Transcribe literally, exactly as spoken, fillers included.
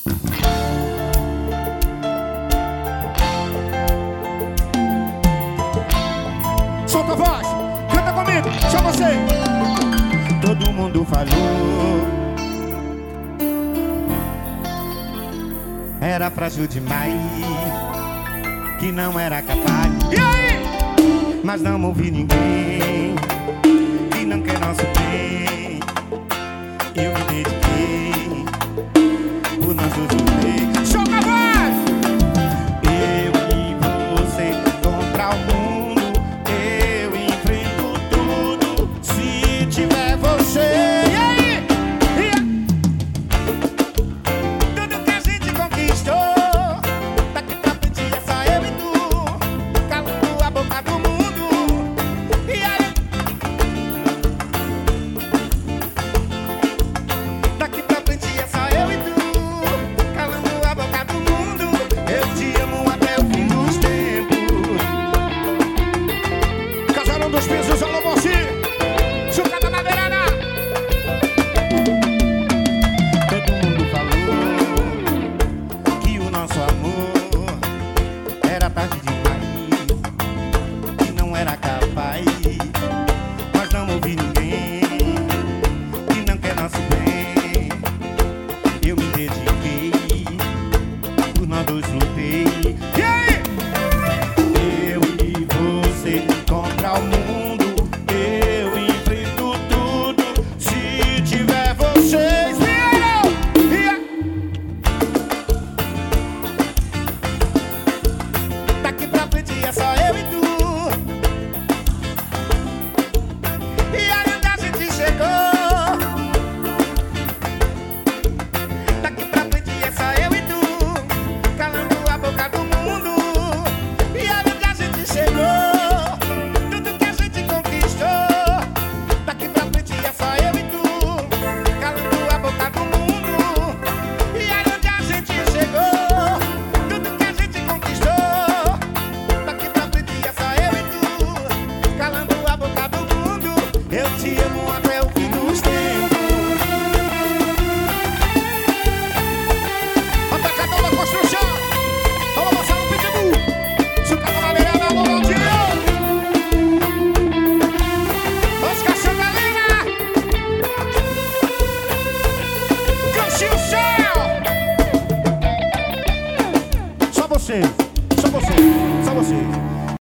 Solta a voz, canta comigo, só você. Todo mundo falou, era frágil demais, que não era capaz. E aí? Mas não ouvi ninguém que não quer nosso bem. Eu me dediquei, o nosso juntei. Solta a voz! Eu e você contra o mundo, eu enfrento tudo se tiver você. E aí? E aí? Tudo que a gente conquistou, daqui pra frente é só eu e tu, calando a boca do mundo. E aí? Daqui pra frente é só eu e tu, calando a boca do mundo. Eu te amo até o fim dos tempos. Casarão dos Pisos, alô Moci, Chucada na beirada. Todo mundo falou que o nosso amor era tarde demais, que não era capaz. Mas não ouvi ninguém que não quer nosso bem. Eu me dediquei, por nós dois lutei. E aí? Eu e você contra o mundo, eu enfrento tudo se tiver vocês. Vieram! E aí? Daqui pra frente é só eu e tu, e aí onde a gente chegou. Daqui pra frente é só eu e tu, calando a boca do mundo. E aí onde a gente chegou, tudo que a gente conquistou. Daqui pra frente é só eu e tu, calando a boca do mundo. E aí onde a gente chegou, tudo que a gente conquistou. Daqui pra frente é só eu e tu, calando a boca do mundo. Eu te amo